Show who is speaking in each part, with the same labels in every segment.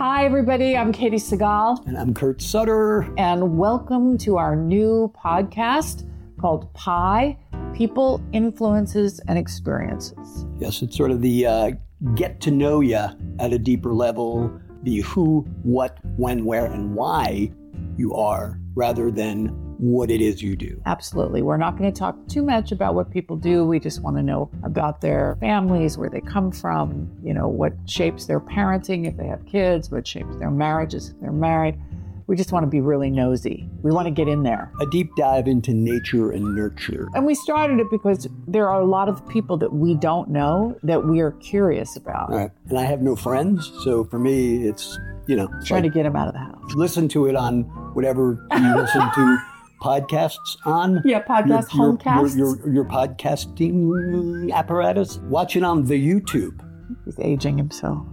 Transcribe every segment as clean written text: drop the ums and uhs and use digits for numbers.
Speaker 1: Hi, everybody. I'm Katie Segal.
Speaker 2: And I'm Kurt Sutter.
Speaker 1: And welcome to our new podcast called PIE, People, Influences, and Experiences.
Speaker 2: Yes, it's sort of the get to know you at a deeper level, the who, what, when, where, and why you are, rather than what it is you do.
Speaker 1: Absolutely. We're not going to talk too much about what people do. We just want to know about their families, where they come from, what shapes their parenting if they have kids, what shapes their marriages if they're married. We just want to be really nosy. We want to get in there.
Speaker 2: A deep dive into nature and nurture.
Speaker 1: And we started it because there are a lot of people that we don't know that we are curious about.
Speaker 2: Right. And I have no friends, so for me, it's,
Speaker 1: trying to get them out of the house.
Speaker 2: Listen to it on whatever you listen to podcasts on.
Speaker 1: Yeah, homecasts.
Speaker 2: Your podcasting apparatus. Watch it on the YouTube.
Speaker 1: He's aging himself.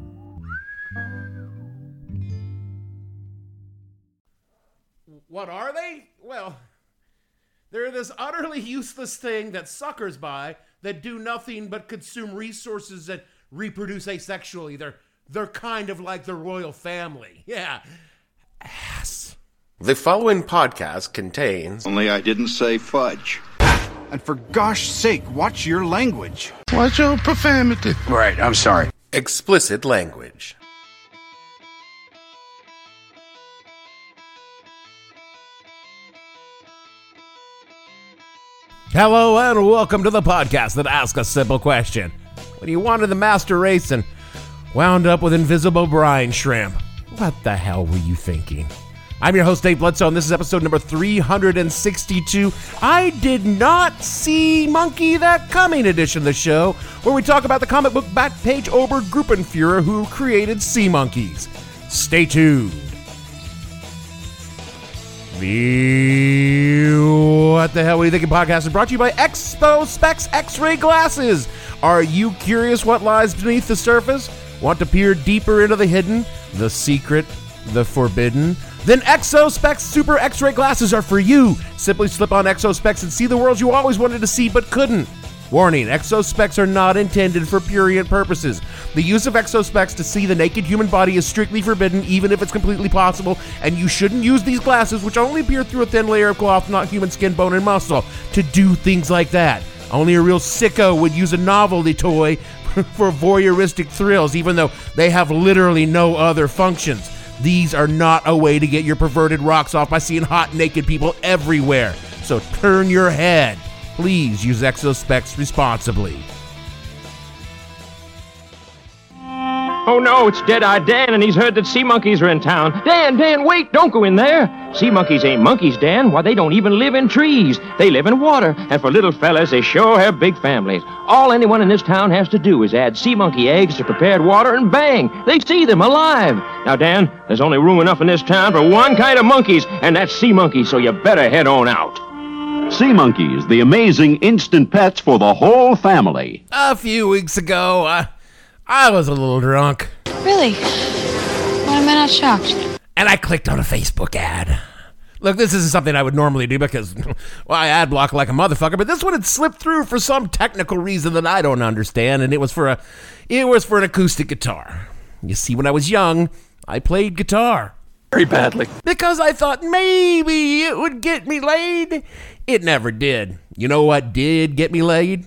Speaker 3: What are they? Well, they're this utterly useless thing that suckers buy that do nothing but consume resources and reproduce asexually. They're kind of like the royal family. Yeah. Ass.
Speaker 4: The following podcast contains...
Speaker 5: Only I didn't say fudge.
Speaker 6: And for gosh sake, watch your language.
Speaker 7: Watch your profanity.
Speaker 5: Right, I'm sorry.
Speaker 4: explicit language.
Speaker 3: Hello and welcome to the podcast that asks a simple question. When you wanted the master race and wound up with invisible brine shrimp, what the hell were you thinking? I'm your host, Dave Bledsoe, and this is episode number 362. I did not see Monkey That Coming edition of the show, where we talk about the comic book Backpage Obergruppenführer who created Sea Monkeys. Stay tuned. The What the Hell Were You Thinking podcast is brought to you by Expo Specs X-ray glasses. Are you curious what lies beneath the surface? Want to peer deeper into the hidden, the secret, the forbidden? Then ExoSpecs Super X-ray glasses are for you. Simply slip on ExoSpecs and see the world you always wanted to see but couldn't. Warning, ExoSpecs are not intended for prurient purposes. The use of ExoSpecs to see the naked human body is strictly forbidden, even if it's completely possible, and you shouldn't use these glasses, which only peer through a thin layer of cloth, not human skin, bone, and muscle, to do things like that. Only a real sicko would use a novelty toy for voyeuristic thrills, even though they have literally no other functions. These are not a way to get your perverted rocks off by seeing hot naked people everywhere. So turn your head. Please use ExoSpecs responsibly.
Speaker 8: Oh no, it's Dead-Eye Dan, and he's heard that sea monkeys are in town. Dan, wait, don't go in there. Sea monkeys ain't monkeys, Dan. Why, they don't even live in trees. They live in water, and for little fellas, they sure have big families. All anyone in this town has to do is add sea monkey eggs to prepared water, and bang, they see them alive. Now, Dan, there's only room enough in this town for one kind of monkeys, and that's sea monkeys, so you better head on out.
Speaker 5: Sea Monkeys, the amazing instant pets for the whole family.
Speaker 3: A few weeks ago, I was a little drunk.
Speaker 9: Really? Why am I not shocked?
Speaker 3: And I clicked on a Facebook ad. Look, this isn't something I would normally do because, well, I ad block like a motherfucker, but this one had slipped through for some technical reason that I don't understand, and it was for an acoustic guitar. You see, when I was young, I played guitar.
Speaker 5: Very badly.
Speaker 3: Because I thought maybe it would get me laid. It never did. You know what did get me laid?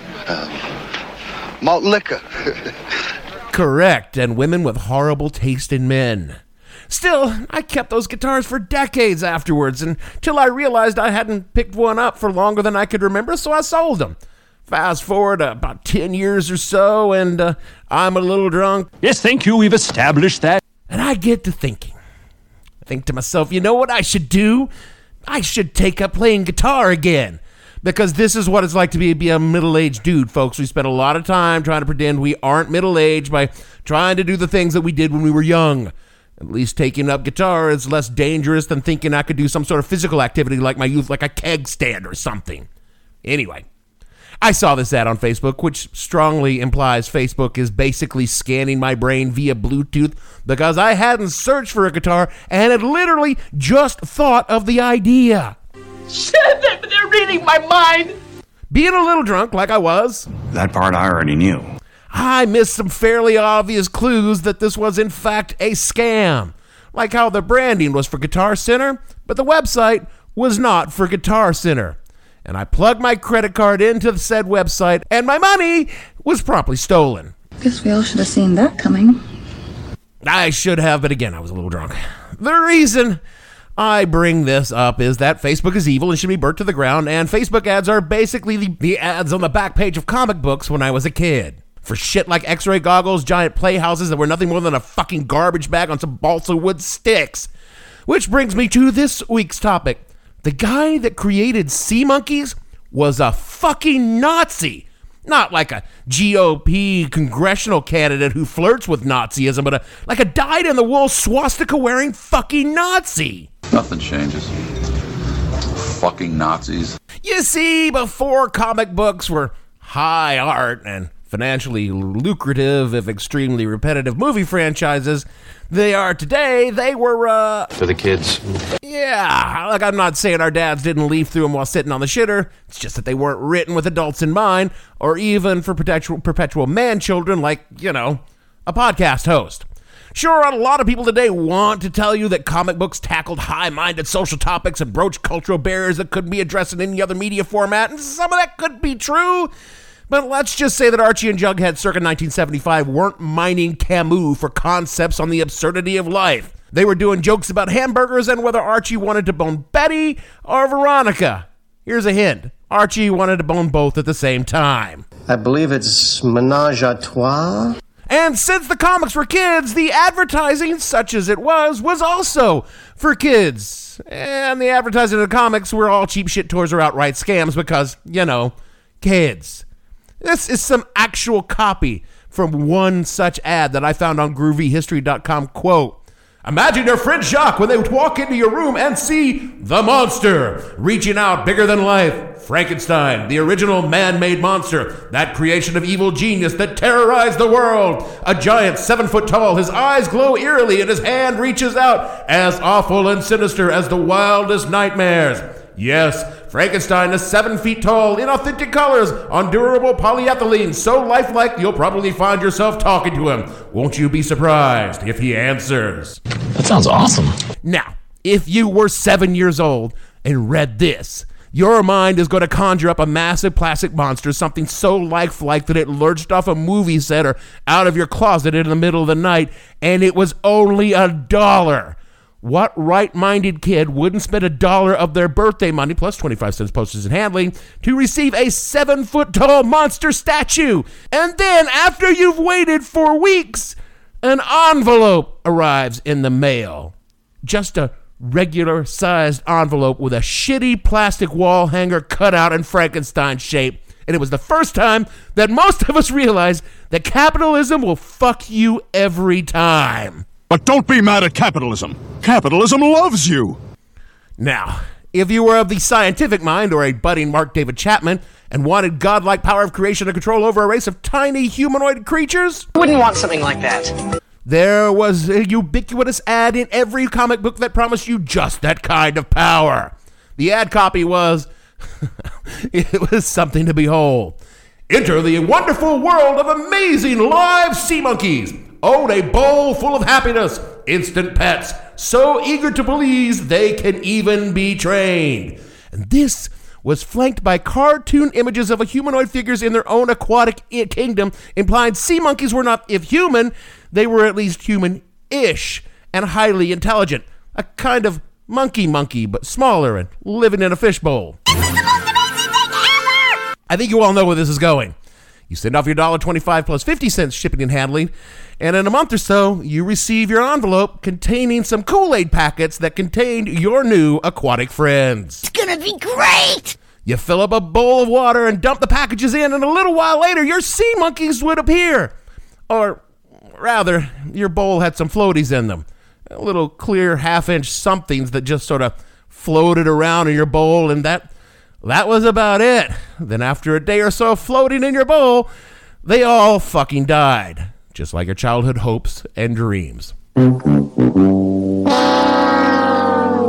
Speaker 7: Malt liquor.
Speaker 3: Correct, and women with horrible taste in men. Still, I kept those guitars for decades afterwards until I realized I hadn't picked one up for longer than I could remember, so I sold them. Fast forward about 10 years or so, and I'm a little drunk.
Speaker 8: Yes, thank you, we've established that.
Speaker 3: And I get to thinking. I think to myself, you know what I should do? I should take up playing guitar again. Because this is what it's like to be a middle-aged dude, folks. We spend a lot of time trying to pretend we aren't middle-aged by trying to do the things that we did when we were young. At least taking up guitar is less dangerous than thinking I could do some sort of physical activity like my youth, like a keg stand or something. Anyway, I saw this ad on Facebook, which strongly implies Facebook is basically scanning my brain via Bluetooth because I hadn't searched for a guitar and had literally just thought of the idea.
Speaker 8: Shit, they're reading my mind.
Speaker 3: Being a little drunk like I was,
Speaker 5: That part I already knew.
Speaker 3: I missed some fairly obvious clues that this was in fact a scam. Like how the branding was for Guitar Center, but the website was not for Guitar Center. And I plugged my credit card into the said website, and my money was promptly stolen.
Speaker 9: Guess we all should have seen that coming.
Speaker 3: I should have, but again, I was a little drunk. The reason I bring this up is that Facebook is evil and should be burnt to the ground, and Facebook ads are basically the ads on the back page of comic books when I was a kid. For shit like X-ray goggles, giant playhouses that were nothing more than a fucking garbage bag on some balsa wood sticks. Which brings me to this week's topic. The guy that created Sea Monkeys was a fucking Nazi. Not like a GOP congressional candidate who flirts with Nazism, but like a dyed-in-the-wool swastika-wearing fucking Nazi.
Speaker 7: Nothing changes. Fucking Nazis.
Speaker 3: You see, before comic books were high art and financially lucrative, if extremely repetitive movie franchises they are today, they were,
Speaker 7: For the kids.
Speaker 3: Yeah, like I'm not saying our dads didn't leaf through them while sitting on the shitter. It's just that they weren't written with adults in mind, or even for perpetual man-children like, a podcast host. Sure, a lot of people today want to tell you that comic books tackled high-minded social topics and broached cultural barriers that couldn't be addressed in any other media format, and some of that could be true. But let's just say that Archie and Jughead circa 1975 weren't mining Camus for concepts on the absurdity of life. They were doing jokes about hamburgers and whether Archie wanted to bone Betty or Veronica. Here's a hint. Archie wanted to bone both at the same time.
Speaker 10: I believe it's Ménage à Trois.
Speaker 3: And since the comics were kids, the advertising, such as it was also for kids. And the advertising of the comics were all cheap shit toys or outright scams because, kids. This is some actual copy from one such ad that I found on groovyhistory.com. Quote, imagine your friend Jacques when they walk into your room and see the monster reaching out bigger than life. Frankenstein, the original man-made monster, that creation of evil genius that terrorized the world. A giant 7 foot tall, his eyes glow eerily and his hand reaches out, as awful and sinister as the wildest nightmares. Yes, Frankenstein is 7 feet tall in authentic colors on durable polyethylene, so lifelike you'll probably find yourself talking to him. Won't you be surprised if he answers?
Speaker 11: That sounds awesome.
Speaker 3: Now, if you were 7 years old and read this, your mind is going to conjure up a massive plastic monster, something so lifelike that it lurched off a movie set or out of your closet in the middle of the night, and it was only $1. What right-minded kid wouldn't spend $1 of their birthday money, plus 25 cents postage and handling, to receive a 7 foot tall monster statue? And then, after you've waited for weeks, an envelope arrives in the mail. Just a regular-sized envelope with a shitty plastic wall hanger cut out in Frankenstein shape. And it was the first time that most of us realized that capitalism will fuck you every time.
Speaker 6: But don't be mad at capitalism. Capitalism loves you.
Speaker 3: Now, if you were of the scientific mind or a budding Mark David Chapman and wanted godlike power of creation and control over a race of tiny humanoid creatures,
Speaker 12: I wouldn't want something like that.
Speaker 3: There was a ubiquitous ad in every comic book that promised you just that kind of power. The ad copy was, it was something to behold. Enter the wonderful world of amazing live sea monkeys. Own a bowl full of happiness, instant pets, so eager to please they can even be trained. And this was flanked by cartoon images of humanoid figures in their own aquatic kingdom, implying sea monkeys were not, if human, they were at least human-ish and highly intelligent. A kind of monkey, but smaller and living in a fishbowl.
Speaker 13: This is the most amazing thing ever!
Speaker 3: I think you all know where this is going. You send off your $1.25 plus 50 cents shipping and handling, and in a month or so, you receive your envelope containing some Kool-Aid packets that contained your new aquatic friends.
Speaker 13: It's gonna be great!
Speaker 3: You fill up a bowl of water and dump the packages in, and a little while later, your sea monkeys would appear. Or rather, your bowl had some floaties in them. Little clear half-inch somethings that just sort of floated around in your bowl, and that was about it. Then after a day or so floating in your bowl, they all fucking died. Just like your childhood hopes and dreams.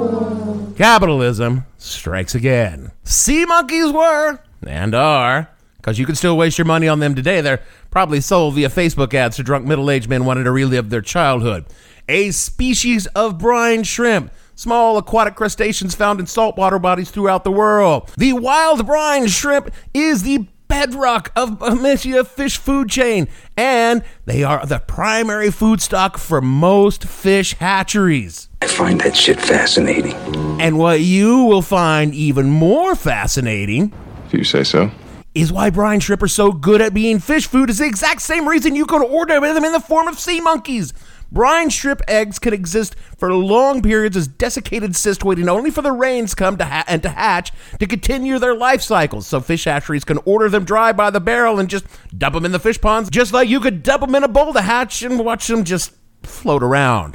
Speaker 3: Capitalism strikes again. Sea monkeys were, and are, because you can still waste your money on them today. They're probably sold via Facebook ads to drunk middle-aged men wanting to relive their childhood. A species of brine shrimp, small aquatic crustaceans found in saltwater bodies throughout the world. The wild brine shrimp is the bedrock of Bemisia fish food chain, and they are the primary food stock for most fish hatcheries.
Speaker 11: I find that shit fascinating.
Speaker 3: And what you will find even more fascinating,
Speaker 14: if you say so,
Speaker 3: is why brine shrimp are so good at being fish food is the exact same reason you could order them in the form of sea monkeys. Brine shrimp eggs can exist for long periods as desiccated cysts waiting only for the rains come to hatch to continue their life cycles. So fish hatcheries can order them dry by the barrel and just dump them in the fish ponds, just like you could dump them in a bowl to hatch and watch them just float around.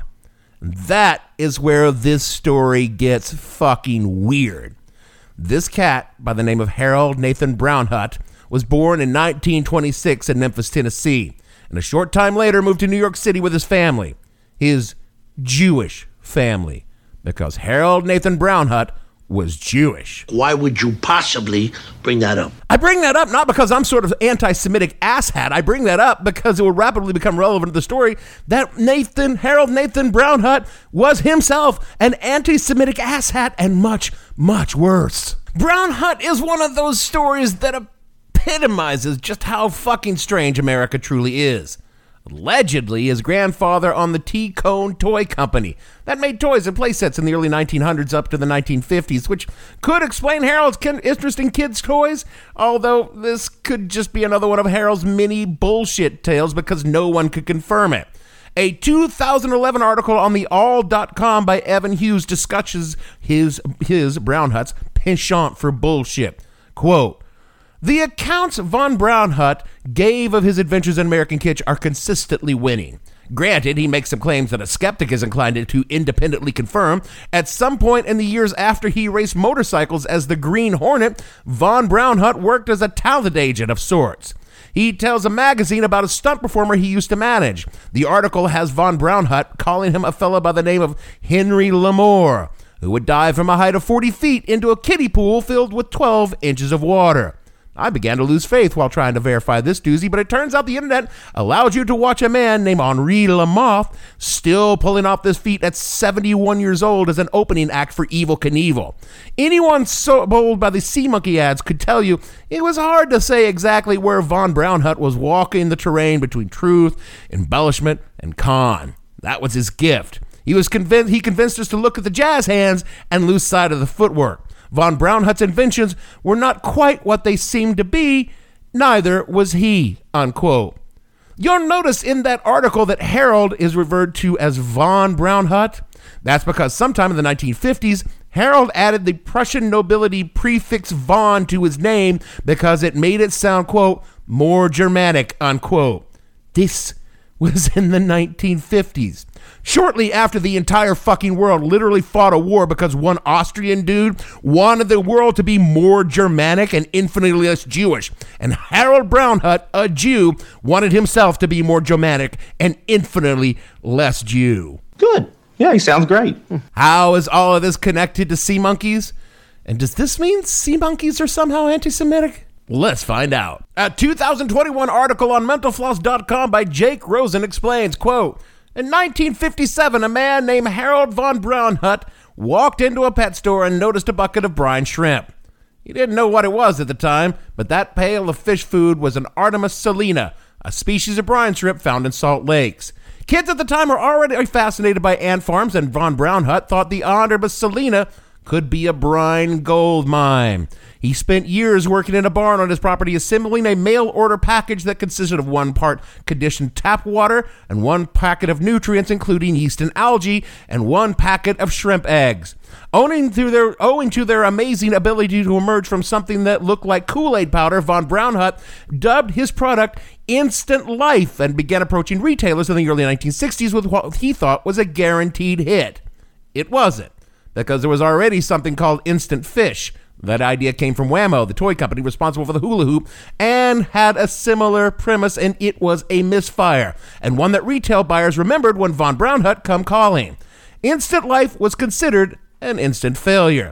Speaker 3: That is where this story gets fucking weird. This cat, by the name of Harold Nathan Brownhut, was born in 1926 in Memphis, Tennessee, and a short time later moved to New York City with his family, his Jewish family, because Harold Nathan Brownhut was Jewish.
Speaker 15: Why would you possibly bring that up?
Speaker 3: I bring that up not because I'm sort of anti-Semitic asshat. I bring that up because it will rapidly become relevant to the story that Harold Nathan Brownhut was himself an anti-Semitic asshat and much, much worse. Brownhut is one of those stories that epitomizes just how fucking strange America truly is. Allegedly, his grandfather owned the T-Cone Toy Company that made toys and playsets in the early 1900s up to the 1950s, which could explain Harold's interesting kids' toys, although this could just be another one of Harold's many bullshit tales because no one could confirm it. A 2011 article on the all.com by Evan Hughes discusses his Brownhut's penchant for bullshit. Quote, "The accounts Von Brownhut gave of his adventures in American Kitsch are consistently winning. Granted, he makes some claims that a skeptic is inclined to independently confirm. At some point in the years after he raced motorcycles as the Green Hornet, Von Brownhut worked as a talent agent of sorts. He tells a magazine about a stunt performer he used to manage. The article has Von Brownhut calling him a fellow by the name of Henry Lamore, who would dive from a height of 40 feet into a kiddie pool filled with 12 inches of water. I began to lose faith while trying to verify this doozy, but it turns out the internet allows you to watch a man named Henri Lamoth still pulling off this feat at 71 years old as an opening act for Evel Knievel. Anyone so bold by the Sea Monkey ads could tell you it was hard to say exactly where Von Brownhut was walking the terrain between truth, embellishment, and con. That was his gift. He convinced us to look at the jazz hands and lose sight of the footwork. Von Brownhut's inventions were not quite what they seemed to be, neither was he," unquote. You'll notice in that article that Harold is referred to as Von Brownhut. That's because sometime in the 1950s, Harold added the Prussian nobility prefix Von to his name because it made it sound, quote, more Germanic, unquote. This was in the 1950s. Shortly after the entire fucking world literally fought a war because one Austrian dude wanted the world to be more Germanic and infinitely less Jewish. And Harold Brownhut, a Jew, wanted himself to be more Germanic and infinitely less Jew.
Speaker 16: Good. Yeah, he sounds great.
Speaker 3: How is all of this connected to sea monkeys? And does this mean sea monkeys are somehow anti-Semitic? Let's find out. A 2021 article on mentalfloss.com by Jake Rosen explains, quote, in 1957, a man named Harold Von Brownhut walked into a pet store and noticed a bucket of brine shrimp. He didn't know what it was at the time, but that pail of fish food was an Artemis salina, a species of brine shrimp found in salt lakes. Kids at the time were already fascinated by ant farms, and Von Brownhut thought the Artemis salina could be a brine gold mine. He spent years working in a barn on his property assembling a mail order package that consisted of 1 part conditioned tap water and 1 packet of nutrients including yeast and algae and 1 packet of shrimp eggs. Owing to their amazing ability to emerge from something that looked like Kool-Aid powder, Von Brownhut dubbed his product Instant Life and began approaching retailers in the early 1960s with what he thought was a guaranteed hit. It wasn't, because there was already something called Instant Fish. That idea came from Wham-O, the toy company responsible for the hula hoop, and had a similar premise, and it was a misfire, and one that retail buyers remembered when Von Brownhut come calling. Instant Life was considered an instant failure.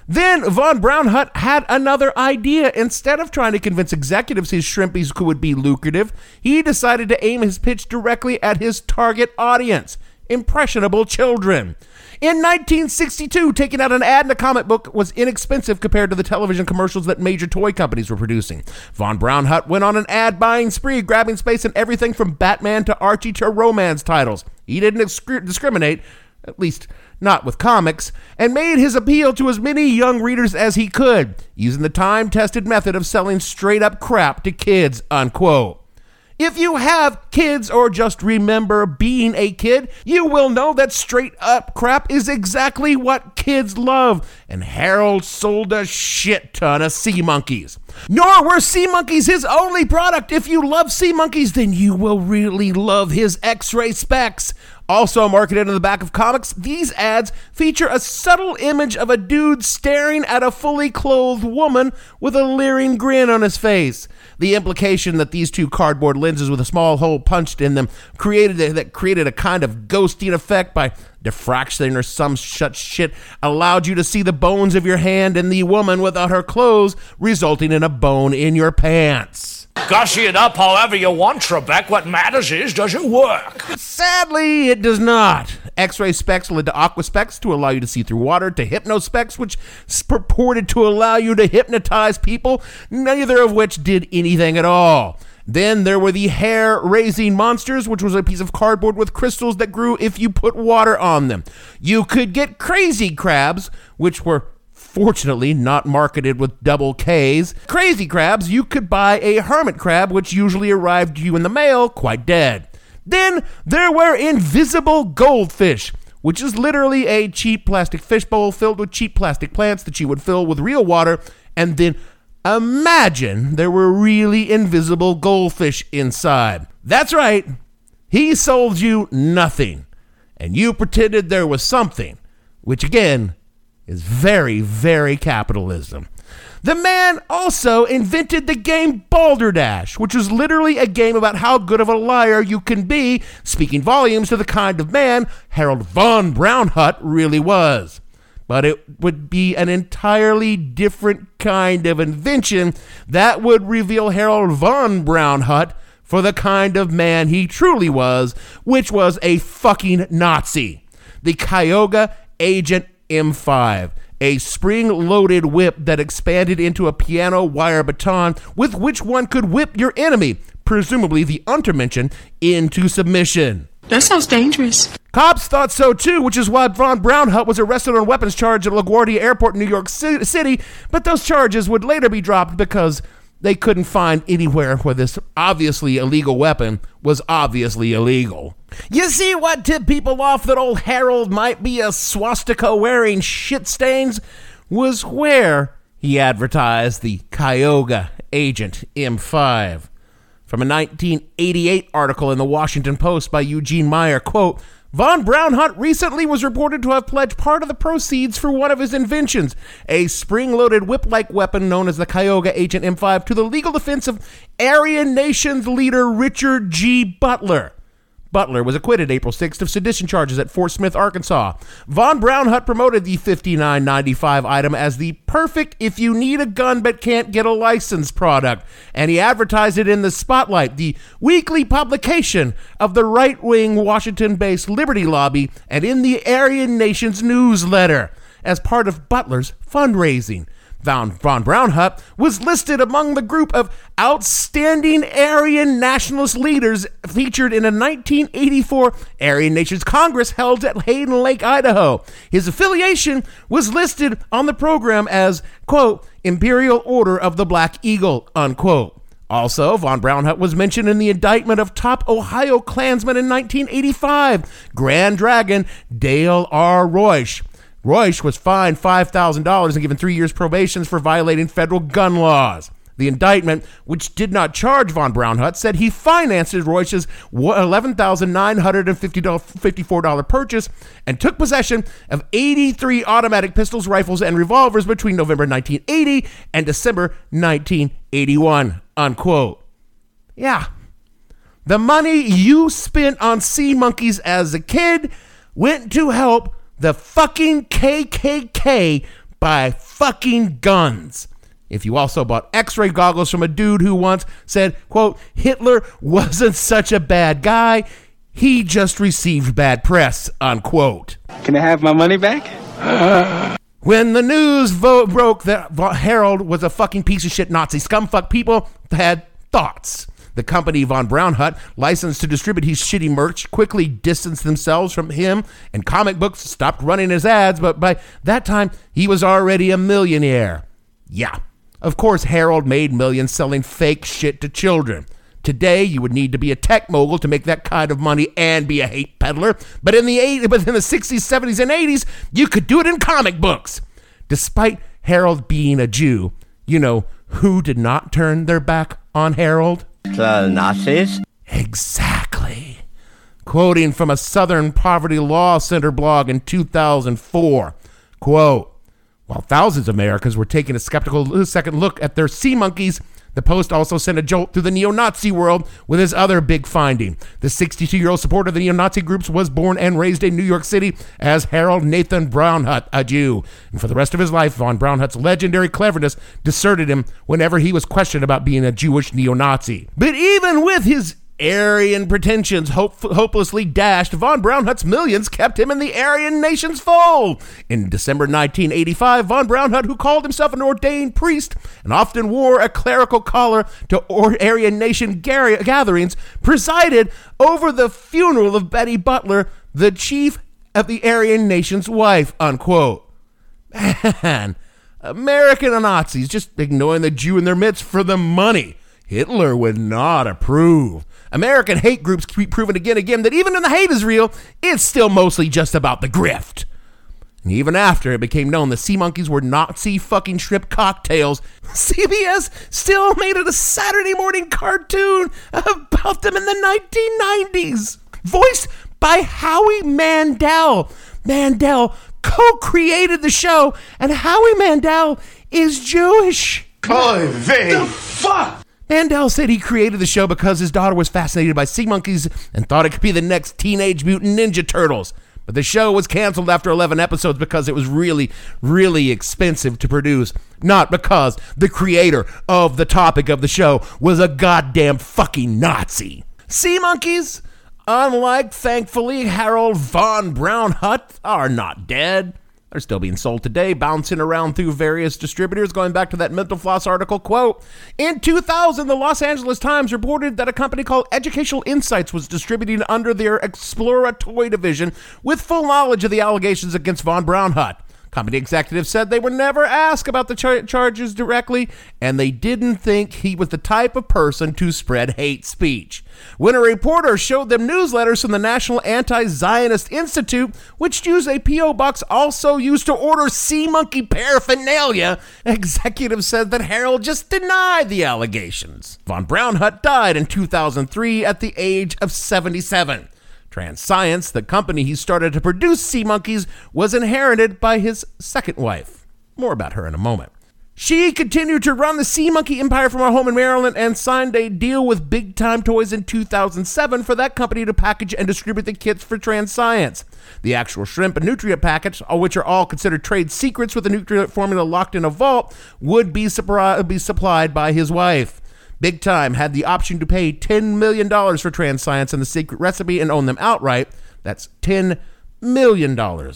Speaker 3: Then Von Braunhut had another idea. Instead of trying to convince executives his shrimpies would be lucrative, he decided to aim his pitch directly at his target audience, impressionable children. In 1962, taking out an ad in a comic book was inexpensive compared to the television commercials that major toy companies were producing. Von Braunhut went on an ad-buying spree, grabbing space in everything from Batman to Archie to romance titles. He didn't discriminate, at least not with comics, and made his appeal to as many young readers as he could, using the time-tested method of selling straight-up crap to kids, unquote. If you have kids or just remember being a kid, you will know that straight-up crap is exactly what kids love, and Harold sold a shit ton of sea monkeys. Nor were sea monkeys his only product. If you love sea monkeys, then you will really love his X-ray specs. Also marketed in the back of comics, these ads feature a subtle image of a dude staring at a fully clothed woman with a leering grin on his face. The implication that these two cardboard lenses with a small hole punched in them created a kind of ghosting effect by diffraction or some such shit allowed you to see the bones of your hand and the woman without her clothes, resulting in a bone in your pants.
Speaker 14: Gussy it up however you want, Trebek. What matters is, does it work?
Speaker 3: Sadly, it does not. X-ray specs led to aqua specs to allow you to see through water, to hypno specs, which purported to allow you to hypnotize people, neither of which did anything at all. Then there were the hair-raising monsters, which was a piece of cardboard with crystals that grew if you put water on them. You could get crazy crabs, which were fortunately not marketed with double Ks. Crazy crabs, you could buy a hermit crab, which usually arrived to you in the mail quite dead. Then there were invisible goldfish, which is literally a cheap plastic fish bowl filled with cheap plastic plants that you would fill with real water, and then imagine there were really invisible goldfish inside. That's right, he sold you nothing, and you pretended there was something, which again is very, very capitalism. The man also invented the game Balderdash, which was literally a game about how good of a liar you can be, speaking volumes to the kind of man Harold Von Braunhut really was. But it would be an entirely different kind of invention that would reveal Harold Von Braunhut for the kind of man he truly was, which was a fucking Nazi. The Kyoga Agent M5, a spring-loaded whip that expanded into a piano wire baton with which one could whip your enemy, presumably the untermenschen, into submission.
Speaker 17: That sounds dangerous.
Speaker 3: Cops thought so too, which is why Von Braunhut was arrested on a weapons charge at LaGuardia Airport in New York City, but those charges would later be dropped because they couldn't find anywhere where this obviously illegal weapon was obviously illegal. You see what tipped people off that old Harold might be a swastika-wearing shit-stains was where he advertised the Kyoga Agent M5. From a 1988 article in the Washington Post by Eugene Meyer, quote, Von Braunhut recently was reported to have pledged part of the proceeds for one of his inventions, a spring-loaded whip-like weapon known as the Kyoga Agent M5, to the legal defense of Aryan Nations leader Richard G. Butler. Butler was acquitted April 6th of sedition charges at Fort Smith, Arkansas. Von Braunhut promoted the $59.95 item as the perfect if you need a gun but can't get a license product, and he advertised it in the Spotlight, the weekly publication of the right-wing Washington-based Liberty Lobby, and in the Aryan Nations newsletter as part of Butler's fundraising. Von Braunhut was listed among the group of outstanding Aryan nationalist leaders featured in a 1984 Aryan Nations Congress held at Hayden Lake, Idaho. His affiliation was listed on the program as, quote, Imperial Order of the Black Eagle, unquote. Also, Von Braunhut was mentioned in the indictment of top Ohio Klansman in 1985, Grand Dragon Dale R. Royce. Royce was fined $5,000 and given 3 years probation for violating federal gun laws. The indictment, which did not charge Von Braunhut, said he financed Royce's $11,954 purchase and took possession of 83 automatic pistols, rifles, and revolvers between November 1980 and December 1981, unquote. Yeah. The money you spent on sea monkeys as a kid went to help the fucking KKK by fucking guns. If you also bought x-ray goggles from a dude who once said, quote, Hitler wasn't such a bad guy, he just received bad press, unquote.
Speaker 16: Can I have my money back?
Speaker 3: When the news broke that Harold was a fucking piece of shit Nazi scumfuck, people had thoughts. The company Von Braunhut, licensed to distribute his shitty merch, quickly distanced themselves from him, and comic books stopped running his ads, but by that time, he was already a millionaire. Yeah, of course Harold made millions selling fake shit to children. Today, you would need to be a tech mogul to make that kind of money and be a hate peddler, but in the 60s, 70s, and 80s, you could do it in comic books. Despite Harold being a Jew, you know who did not turn their back on Harold?
Speaker 10: The Nazis?
Speaker 3: Exactly. Quoting from a Southern Poverty Law Center blog in 2004, quote, while thousands of Americans were taking a skeptical second look at their sea monkeys, the Post also sent a jolt through the neo-Nazi world with his other big finding. The 62-year-old supporter of the neo-Nazi groups was born and raised in New York City as Harold Nathan Braunhut, a Jew. And for the rest of his life, Von Braunhut's legendary cleverness deserted him whenever he was questioned about being a Jewish neo-Nazi. But even with his Aryan pretensions hopelessly dashed, Von Braunhut's millions kept him in the Aryan nation's fold. In December 1985, Von Braunhut, who called himself an ordained priest and often wore a clerical collar to Aryan nation gatherings, presided over the funeral of Betty Butler, the chief of the Aryan nation's wife, unquote. Man, American Nazis just ignoring the Jew in their midst for the money. Hitler would not approve. American hate groups keep proving again and again that even when the hate is real, it's still mostly just about the grift. And even after it became known the sea monkeys were Nazi fucking shrimp cocktails, CBS still made it a Saturday morning cartoon about them in the 1990s. Voiced by Howie Mandel. Mandel co-created the show, and Howie Mandel is Jewish.
Speaker 15: Oh, the fuck?
Speaker 3: Mandel said he created the show because his daughter was fascinated by sea monkeys and thought it could be the next Teenage Mutant Ninja Turtles. But the show was canceled after 11 episodes because it was really, really expensive to produce. Not because the creator of the topic of the show was a goddamn fucking Nazi. Sea monkeys, unlike, thankfully, Harold Von Braunhut, are not dead. They're still being sold today, bouncing around through various distributors. Going back to that Mental Floss article, quote, in 2000, the Los Angeles Times reported that a company called Educational Insights was distributing under their Explora toy division with full knowledge of the allegations against Von Braunhut. Company executives said they were never asked about the charges directly, and they didn't think he was the type of person to spread hate speech. When a reporter showed them newsletters from the National Anti-Zionist Institute, which used a P.O. box also used to order sea monkey paraphernalia, executives said that Harold just denied the allegations. Von Braunhut died in 2003 at the age of 77. Transscience, the company he started to produce sea monkeys, was inherited by his second wife. More about her in a moment. She continued to run the sea monkey empire from her home in Maryland and signed a deal with Big Time Toys in 2007 for that company to package and distribute the kits for Transscience. The actual shrimp and nutrient packets, which are all considered trade secrets with the nutrient formula locked in a vault, would be supplied by his wife. Big Time had the option to pay $10 million for Transscience and the secret recipe and own them outright. That's $10 million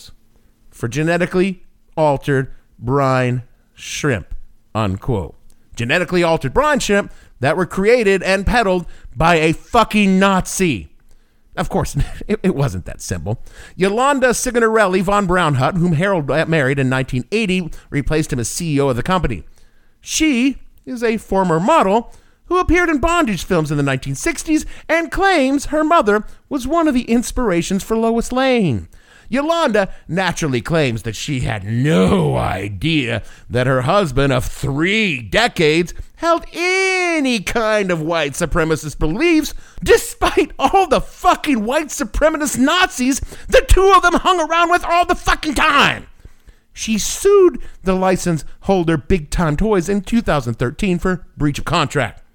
Speaker 3: for genetically altered brine shrimp, unquote. Genetically altered brine shrimp that were created and peddled by a fucking Nazi. Of course, it wasn't that simple. Yolanda Signorelli Von Braunhut, whom Harold married in 1980, replaced him as CEO of the company. She is a former model who appeared in bondage films in the 1960s and claims her mother was one of the inspirations for Lois Lane. Yolanda naturally claims that she had no idea that her husband of 3 decades held any kind of white supremacist beliefs, despite all the fucking white supremacist Nazis the two of them hung around with all the fucking time. She sued the license holder Big Time Toys in 2013 for breach of contract.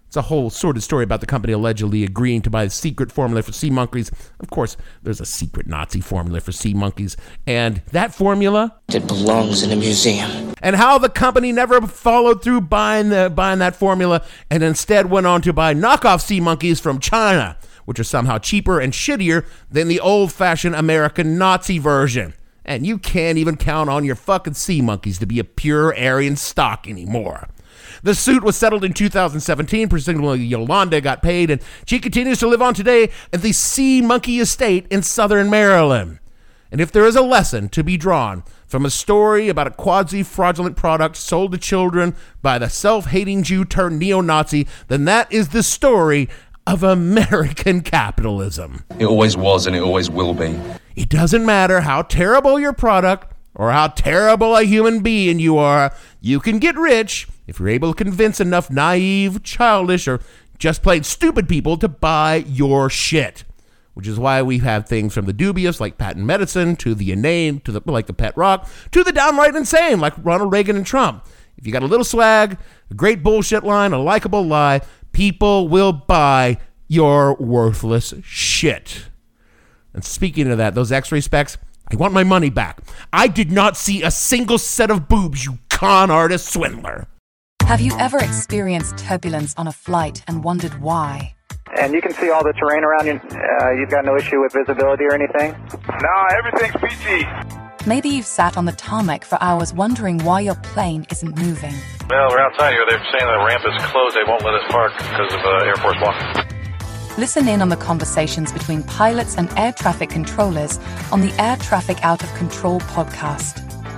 Speaker 3: It's a whole sordid story about the company allegedly agreeing to buy a secret formula for sea monkeys. Of course, there's a secret Nazi formula for sea monkeys. And that formula...
Speaker 12: it belongs in a museum.
Speaker 3: And how the company never followed through buying that formula and instead went on to buy knockoff sea monkeys from China, which are somehow cheaper and shittier than the old-fashioned American Nazi version. And you can't even count on your fucking sea monkeys to be a pure Aryan stock anymore. The suit was settled in 2017. Presumably Yolanda got paid, and she continues to live on today at the Sea Monkey Estate in southern Maryland. And if there is a lesson to be drawn from a story about a quasi-fraudulent product sold to children by the self-hating Jew turned neo-Nazi, then that is the story of American capitalism.
Speaker 7: It always was and it always will be.
Speaker 3: It doesn't matter how terrible your product or how terrible a human being you are, you can get rich if you're able to convince enough naive, childish, or just plain stupid people to buy your shit. Which is why we have things from the dubious, like patent medicine, to the inane, to the like the pet rock, to the downright insane, like Ronald Reagan and Trump. If you got a little swag, a great bullshit line, a likable lie, people will buy your worthless shit. And speaking of that, those X-ray specs, I want my money back. I did not see a single set of boobs, you con artist swindler.
Speaker 17: Have you ever experienced turbulence on a flight and wondered why?
Speaker 18: And you can see all the terrain around you. You've got no issue with visibility or anything?
Speaker 15: No, everything's PG.
Speaker 17: Maybe you've sat on the tarmac for hours wondering why your plane isn't moving.
Speaker 19: Well, we're outside here. They're saying the ramp is closed. They won't let us park because of Air Force One.
Speaker 17: Listen in on the conversations between pilots and air traffic controllers on the Air Traffic Out of Control podcast.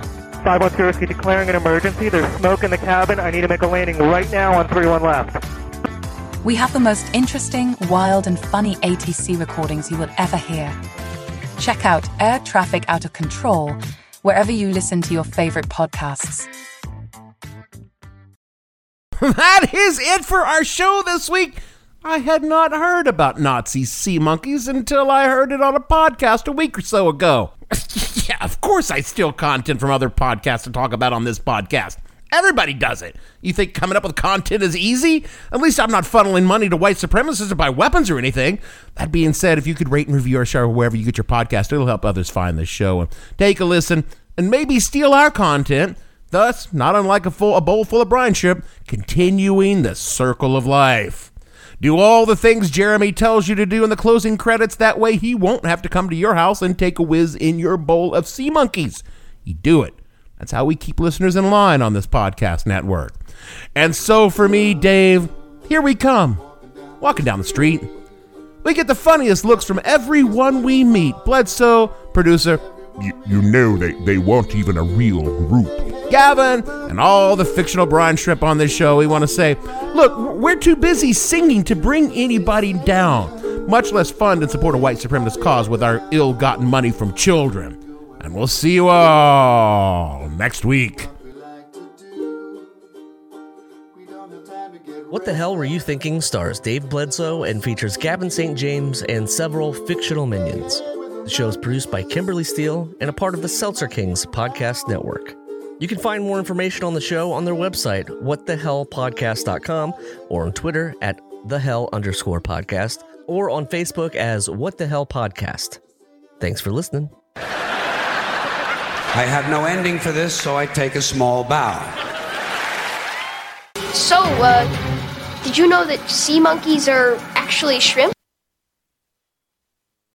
Speaker 18: 512 Whiskey declaring an emergency. There's smoke in the cabin. I need to make a landing right now on 31 left.
Speaker 17: We have the most interesting, wild, and funny ATC recordings you will ever hear. Check out Air Traffic Out of Control wherever you listen to your favorite podcasts.
Speaker 3: That is it for our show this week. I had not heard about Nazi sea monkeys until I heard it on a podcast a week or so ago. Yeah, of course I steal content from other podcasts to talk about on this podcast. Everybody does it. You think coming up with content is easy? At least I'm not funneling money to white supremacists to buy weapons or anything. That being said, if you could rate and review our show wherever you get your podcast, it'll help others find this show and take a listen and maybe steal our content. Thus, not unlike a bowl full of brine shrimp, continuing the circle of life. Do all the things Jeremy tells you to do in the closing credits. That way he won't have to come to your house and take a whiz in your bowl of sea monkeys. You do it. That's how we keep listeners in line on this podcast network. And so for me, Dave, here we come. Walking down the street. We get the funniest looks from everyone we meet. Bledsoe, producer.
Speaker 20: You know they weren't even a real group.
Speaker 3: Gavin, and all the fictional brine shrimp on this show. We want to say, look, we're too busy singing to bring anybody down. Much less fun to support a white supremacist cause with our ill-gotten money from children. And we'll see you all next week.
Speaker 21: What the Hell Were You Thinking stars Dave Bledsoe and features Gavin St. James and several fictional minions. The show is produced by Kimberly Steele and a part of the Seltzer Kings podcast network. You can find more information on the show on their website, whatthehellpodcast.com, or on Twitter at @thehell_podcast, or on Facebook as What the Hell Podcast. Thanks for listening.
Speaker 22: I have no ending for this, so I take a small bow.
Speaker 23: So, did you know that sea monkeys are actually shrimp?